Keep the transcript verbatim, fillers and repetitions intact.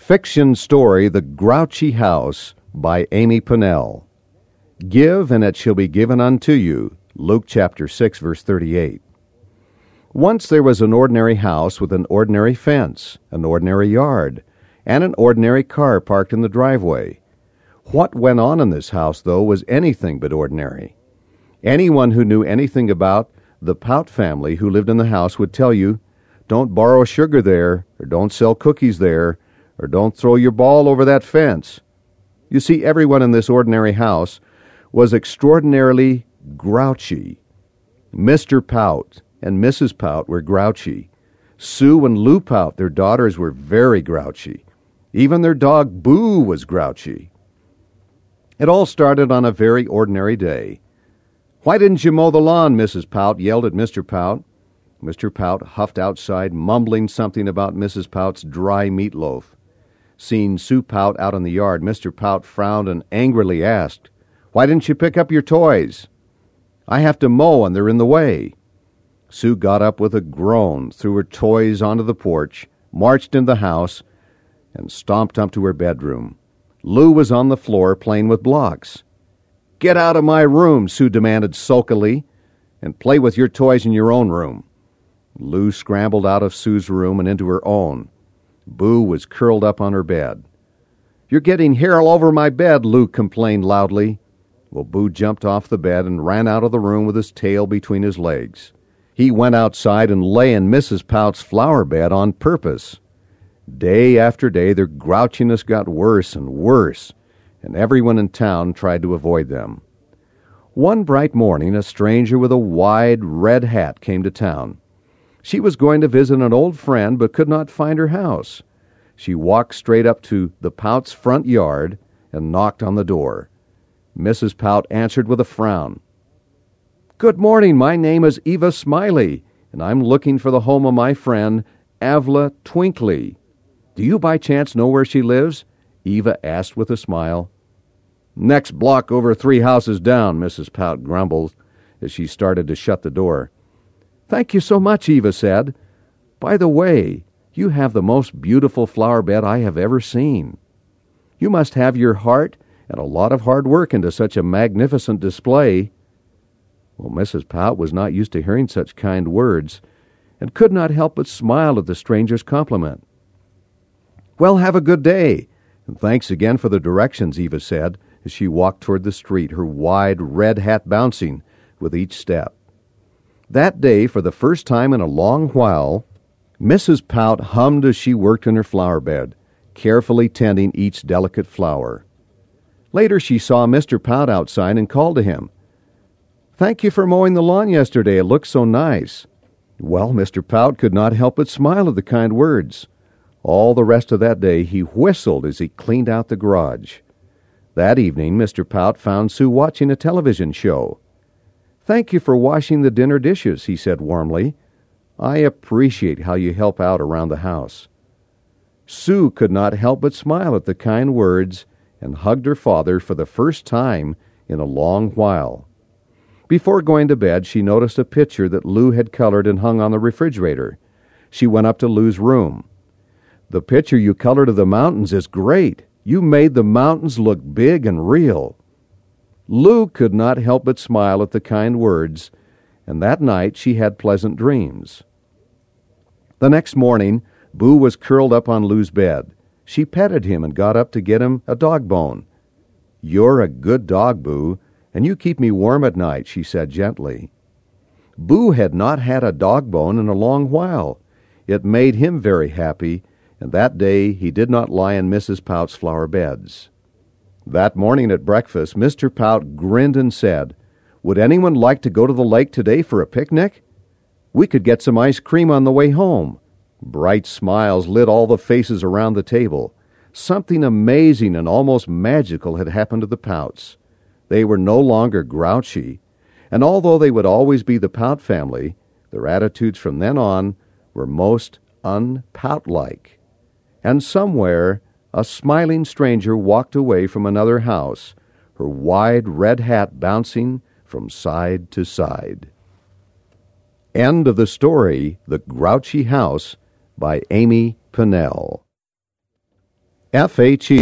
Fiction story The Grouchy House by Amy Pennell. Give, and it shall be given unto you. Luke chapter six, verse thirty-eight. Once there was an ordinary house with an ordinary fence, an ordinary yard, and an ordinary car parked in the driveway. What went on in this house, though, was anything but ordinary. Anyone who knew anything about the Pout family who lived in the house would tell you, don't borrow sugar there, or don't sell cookies there, or don't throw your ball over that fence. You see, everyone in this ordinary house was extraordinarily grouchy. Mister Pout and Missus Pout were grouchy. Sue and Lou Pout, their daughters, were very grouchy. Even their dog Boo was grouchy. It all started on a very ordinary day. "Why didn't you mow the lawn?" Missus Pout yelled at Mister Pout. Mister Pout huffed outside, mumbling something about Missus Pout's dry meatloaf. Seeing Sue Pout out in the yard, Mister Pout frowned and angrily asked, "Why didn't you pick up your toys?" "I have to mow and they're in the way." Sue got up with a groan, threw her toys onto the porch, marched into the house, and stomped up to her bedroom. Lou was on the floor playing with blocks. "Get out of my room," Sue demanded sulkily, "and play with your toys in your own room." Lou scrambled out of Sue's room and into her own. Boo was curled up on her bed. "You're getting hair all over my bed," Lou complained loudly. Well, Boo jumped off the bed and ran out of the room with his tail between his legs. He went outside and lay in Missus Pout's flower bed on purpose. Day after day, their grouchiness got worse and worse, and everyone in town tried to avoid them. One bright morning, a stranger with a wide red hat came to town. She was going to visit an old friend but could not find her house. She walked straight up to the Pout's front yard and knocked on the door. Missus Pout answered with a frown. "Good morning, my name is Eva Smiley, and I'm looking for the home of my friend, Avla Twinkley. Do you by chance know where she lives?" Eva asked with a smile. "Next block over three houses down," Missus Pout grumbled as she started to shut the door. "Thank you so much," Eva said. "By the way, you have the most beautiful flower bed I have ever seen. You must have your heart and a lot of hard work into such a magnificent display." Well, Missus Pout was not used to hearing such kind words and could not help but smile at the stranger's compliment. "Well, have a good day, and thanks again for the directions," Eva said as she walked toward the street, her wide red hat bouncing with each step. That day, for the first time in a long while, Missus Pout hummed as she worked in her flower bed, carefully tending each delicate flower. Later she saw Mister Pout outside and called to him. "Thank you for mowing the lawn yesterday. It looked so nice." Well, Mister Pout could not help but smile at the kind words. All the rest of that day he whistled as he cleaned out the garage. That evening, Mister Pout found Sue watching a television show. "Thank you for washing the dinner dishes," he said warmly. "I appreciate how you help out around the house." Sue could not help but smile at the kind words and hugged her father for the first time in a long while. Before going to bed, she noticed a picture that Lou had colored and hung on the refrigerator. She went up to Lou's room. "The picture you colored of the mountains is great. You made the mountains look big and real." Lou could not help but smile at the kind words, and that night she had pleasant dreams. The next morning, Boo was curled up on Lou's bed. She petted him and got up to get him a dog bone. "You're a good dog, Boo, and you keep me warm at night," she said gently. Boo had not had a dog bone in a long while. It made him very happy, and that day he did not lie in Missus Pout's flower beds. That morning at breakfast, Mister Pout grinned and said, "Would anyone like to go to the lake today for a picnic? We could get some ice cream on the way home." Bright smiles lit all the faces around the table. Something amazing and almost magical had happened to the Pouts. They were no longer grouchy, and although they would always be the Pout family, their attitudes from then on were most un-Pout-like. And somewhere a smiling stranger walked away from another house, her wide red hat bouncing from side to side. End of the story, The Grouchy House, by Amy Pennell. F H E